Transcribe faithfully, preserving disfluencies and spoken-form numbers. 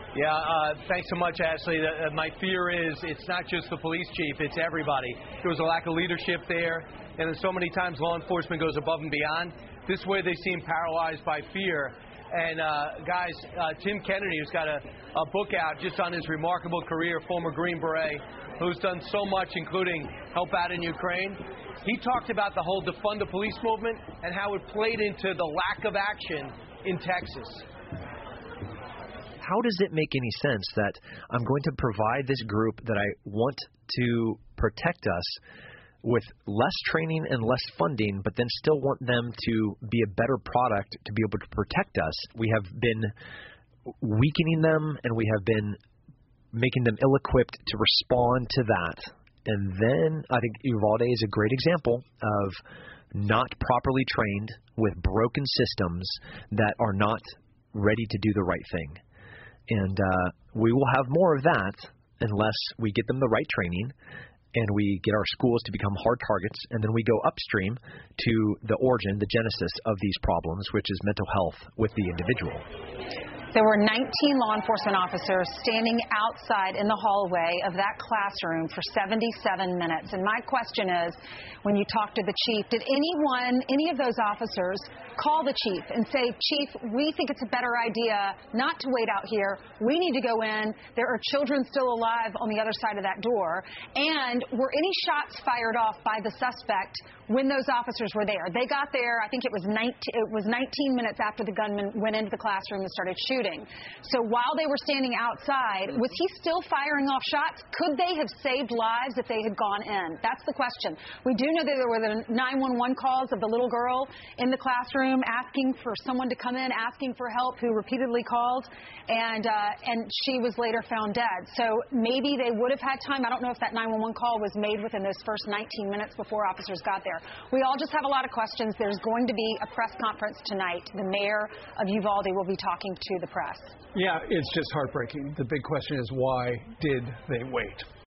Yeah, uh, thanks so much, Ashley. Uh, my fear is it's not just the police chief, it's everybody. There was a lack of leadership there, and then so many times law enforcement goes above and beyond. This way they seem paralyzed by fear. And, uh, guys, uh, Tim Kennedy, who's got a, a book out just on his remarkable career, former Green Beret, who's done so much, including help out in Ukraine. He talked about the whole defund the police movement and how it played into the lack of action in Texas. How does it make any sense that I'm going to provide this group that I want to protect us with less training and less funding, but then still want them to be a better product to be able to protect us? We have been weakening them, and we have been making them ill-equipped to respond to that. And then I think Uvalde is a great example of not properly trained with broken systems that are not ready to do the right thing. And uh, we will have more of that unless we get them the right training and we get our schools to become hard targets, and then we go upstream to the origin, the genesis of these problems, which is mental health with the individual. There were nineteen law enforcement officers standing outside in the hallway of that classroom for seventy-seven minutes. And my question is, when you talk to the chief, did anyone, any of those officers call the chief and say, Chief, we think it's a better idea not to wait out here. We need to go in. There are children still alive on the other side of that door. And were any shots fired off by the suspect when those officers were there? They got there, I think it was nineteen, it was nineteen minutes after the gunman went into the classroom and started shooting. So while they were standing outside, was he still firing off shots? Could they have saved lives if they had gone in? That's the question. We do know that there were the nine one one calls of the little girl in the classroom asking for someone to come in, asking for help, who repeatedly called, and uh, and she was later found dead. So maybe they would have had time. I don't know if that nine one one call was made within those first nineteen minutes before officers got there. We all just have a lot of questions. There's going to be a press conference tonight. The mayor of Uvalde will be talking to the press. Yeah, it's just heartbreaking. The big question is, why did they wait?